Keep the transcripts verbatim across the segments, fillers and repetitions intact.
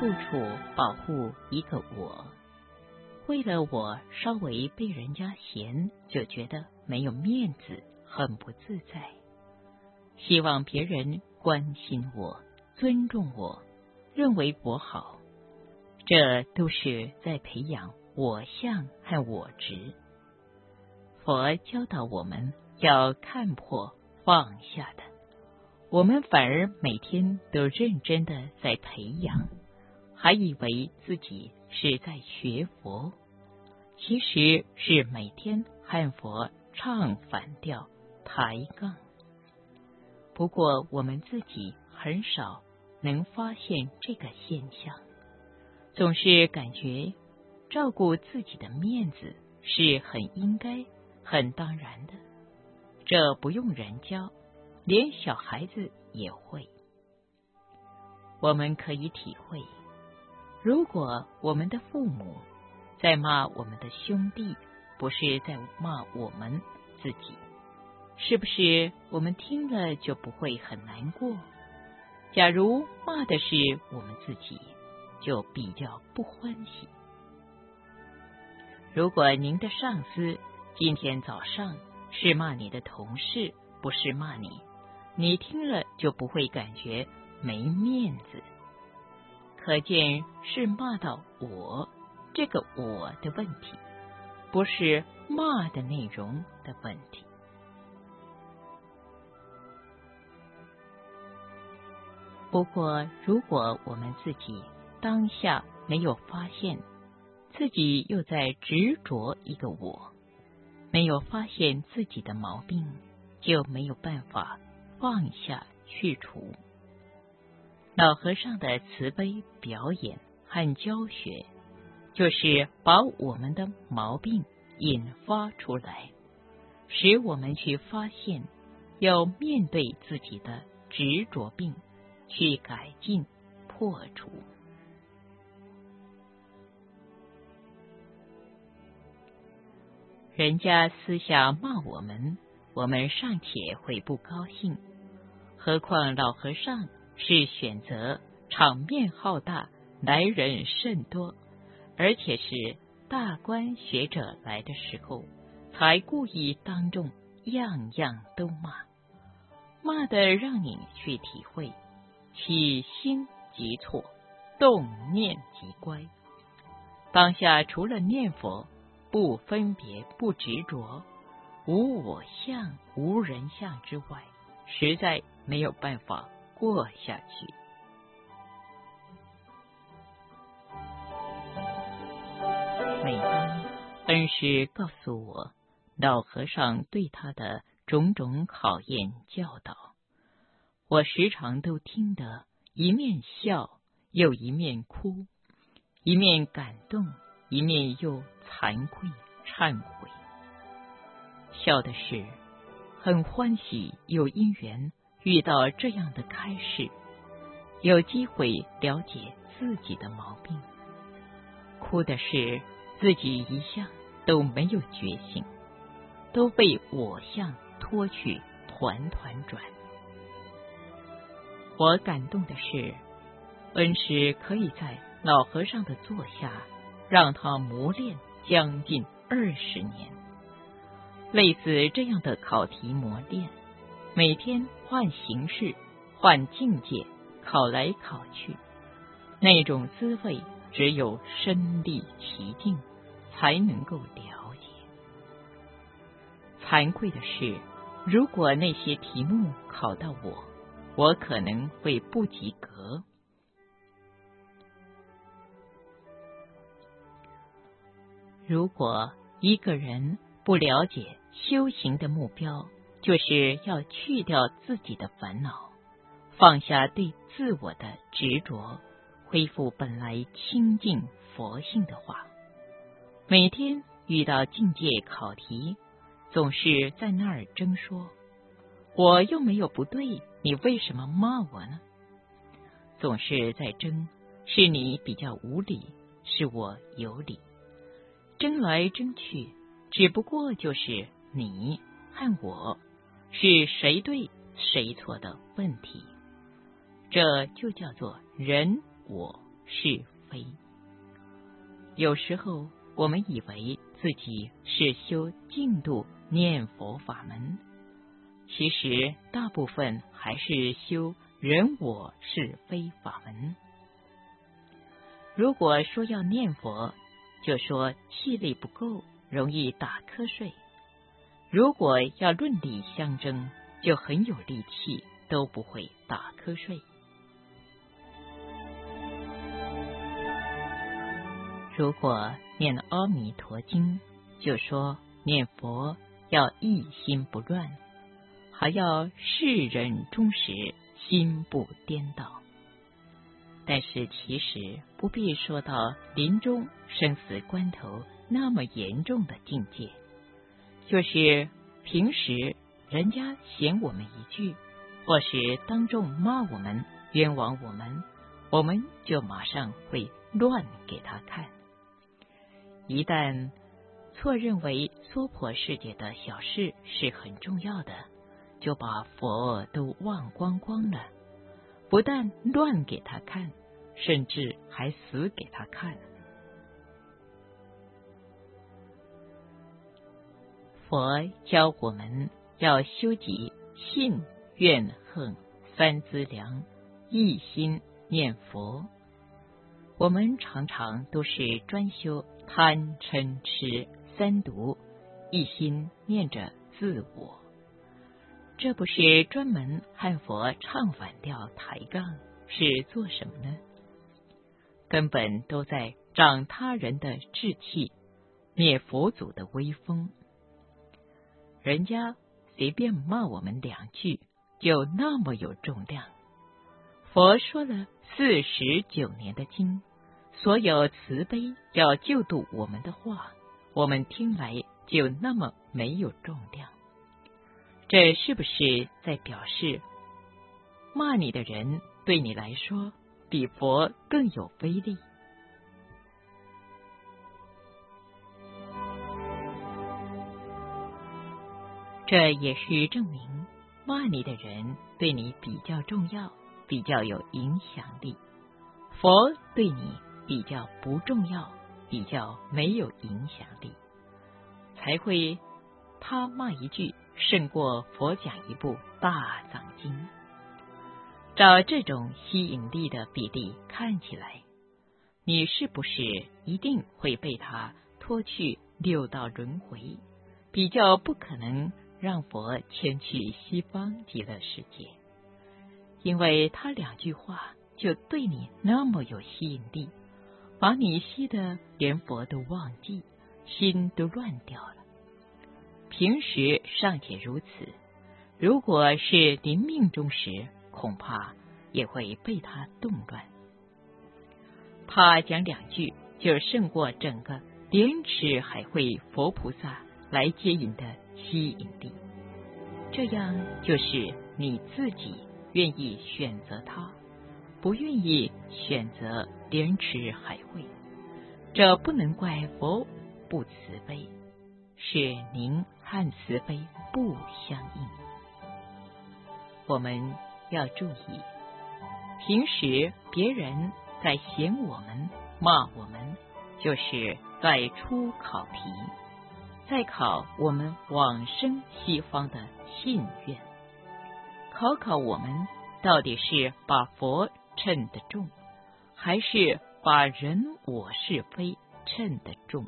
处处保护一个我。为了我稍微被人家嫌，就觉得没有面子，很不自在。希望别人关心我，尊重我，认为我好，这都是在培养我相和我执。佛教导我们要看破放下的，我们反而每天都认真的在培养，还以为自己是在学佛，其实是每天和佛唱反调抬杠。不过我们自己很少能发现这个现象，总是感觉照顾自己的面子是很应该很当然的，这不用人教，连小孩子也会。我们可以体会，如果我们的父母在骂我们的兄弟，不是在骂我们自己，是不是我们听了就不会很难过？假如骂的是我们自己，就比较不欢喜。如果您的上司今天早上是骂你的同事，不是骂你，你听了就不会感觉没面子。可见是骂到我，这个我的问题，不是骂的内容的问题。不过如果我们自己当下没有发现自己又在执着一个我，没有发现自己的毛病，就没有办法放下去除。老和尚的慈悲表演和教学，就是把我们的毛病引发出来，使我们去发现，要面对自己的执着病，去改进破除。人家私下骂我们，我们尚且会不高兴，何况老和尚是选择场面浩大，来人甚多，而且是大官学者来的时候，才故意当众样样都骂，骂得让你去体会，起心即错，动念即乖。当下除了念佛，不分别不执着，无我相无人相之外，实在没有办法过下去。每当恩师告诉我老和尚对他的种种考验教导，我时常都听得一面笑又一面哭，一面感动，一面又惭愧忏悔。笑的是很欢喜有因缘遇到这样的开示，有机会了解自己的毛病；哭的是自己一向都没有觉醒，都被我相拖去团团转。我感动的是，恩师可以在老和尚的座下让他磨练将近二十年。类似这样的考题磨练，每天换形式换境界，考来考去，那种滋味只有身历其境才能够了解。惭愧的是，如果那些题目考到我，我可能会不及格。如果一个人不了解修行的目标，就是要去掉自己的烦恼，放下对自我的执着，恢复本来清净佛性的话，每天遇到境界考题，总是在那儿争说，我又没有不对，你为什么骂我呢？总是在争，是你比较无理，是我有理，争来争去，只不过就是你和我是谁对谁错的问题。这就叫做人我是非。有时候我们以为自己是修净土念佛法门，其实大部分还是修人我是非法门。如果说要念佛，就说气力不够，容易打瞌睡；如果要论理相争，就很有力气，都不会打瞌睡。如果念阿弥陀经，就说念佛要一心不乱，还要世人终时心不颠倒。但是其实不必说到临终生死关头那么严重的境界，就是平时人家嫌我们一句，或是当众骂我们、冤枉我们，我们就马上会乱给他看。一旦错认为娑婆世界的小事是很重要的，就把佛都忘光光了，不但乱给他看，甚至还死给他看。佛教我们要修集信、愿、恨三资粮，一心念佛。我们常常都是专修贪嗔痴三毒，一心念着自我，这不是专门和佛唱反调抬杠，是做什么呢？根本都在长他人的志气，灭佛祖的威风。人家随便骂我们两句，就那么有重量。佛说了四十九年的经，所有慈悲要救度我们的话，我们听来就那么没有重量。这是不是在表示骂你的人对你来说比佛更有威力？这也是证明骂你的人对你比较重要，比较有影响力。佛对你比较不重要，比较没有影响力，才会他骂一句胜过佛讲一部大藏经。照这种吸引力的比例看起来，你是不是一定会被他拖去六道轮回，比较不可能让佛迁去西方极乐世界？因为他两句话就对你那么有吸引力，把你吸得连佛都忘记，心都乱掉了。平时尚且如此，如果是临命终时，恐怕也会被他动乱。他讲两句就胜过整个莲池海会佛菩萨来接引的吸引力。这样就是你自己愿意选择他，不愿意选择莲池海会。这不能怪佛不慈悲，是您和慈悲不相应。我们要注意，平时别人在嫌我们、骂我们，就是在出考题，在考我们往生西方的信愿，考考我们到底是把佛称得重，还是把人我是非称得重。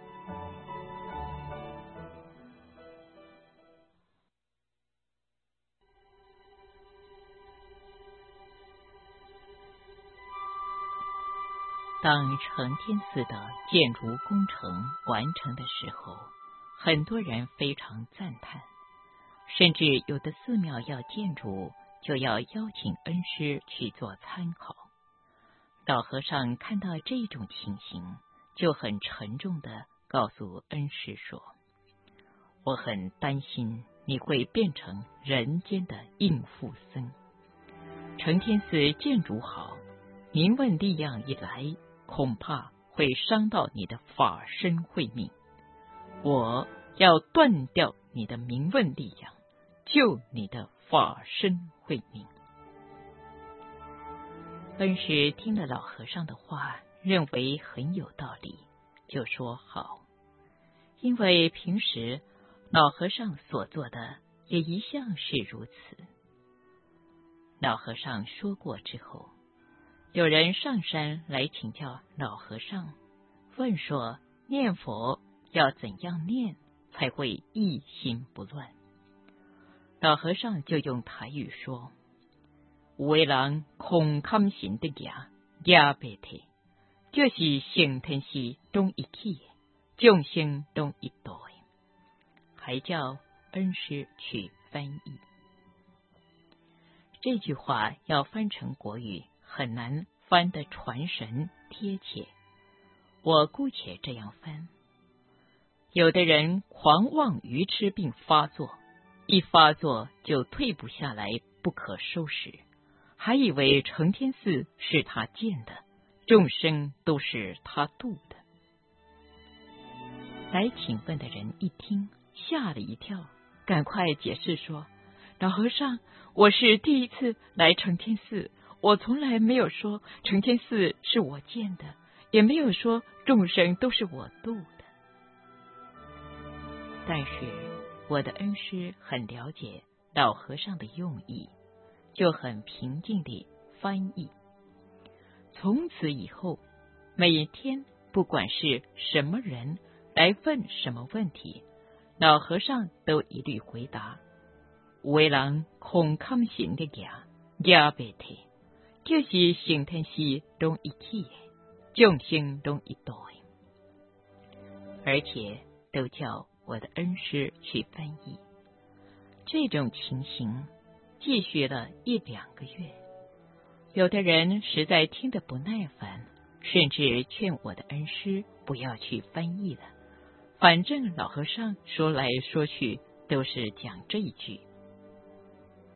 当承天寺的建筑工程完成的时候，很多人非常赞叹，甚至有的寺庙要建筑，就要邀请恩师去做参考。老和尚看到这种情形，就很沉重地告诉恩师说：“我很担心你会变成人间的应付僧。承天寺建筑好，名闻利养一来，恐怕会伤到你的法身慧命。我要断掉你的名闻利养，救你的法身慧命。” 恩师听了老和尚的话，认为很有道理，就说好。因为平时老和尚所做的也一向是如此。老和尚说过之后，有人上山来请教老和尚，问说念佛要怎样念才会一心不乱。老和尚就用台语说：有的人空看心的牙牙白体，就是成天是拢一起的，众生拢一道的，还叫恩师去翻译。这句话要翻成国语很难翻得传神贴切，我姑且这样翻：有的人狂妄愚痴病发作，一发作就退不下来，不可收拾，还以为承天寺是他建的，众生都是他度的。来请问的人一听，吓了一跳，赶快解释说：老和尚，我是第一次来承天寺，我从来没有说承天寺是我建的，也没有说众生都是我度的。但是我的恩师很了解老和尚的用意，就很平静地翻译。从此以后，每天不管是什么人来问什么问题，老和尚都一律回答：有的人空看心的牙牙白体，就是成天是拢一起的，众生拢一道的，而且都叫我的恩师去翻译。这种情形继续了一两个月，有的人实在听得不耐烦，甚至劝我的恩师不要去翻译了，反正老和尚说来说去都是讲这一句。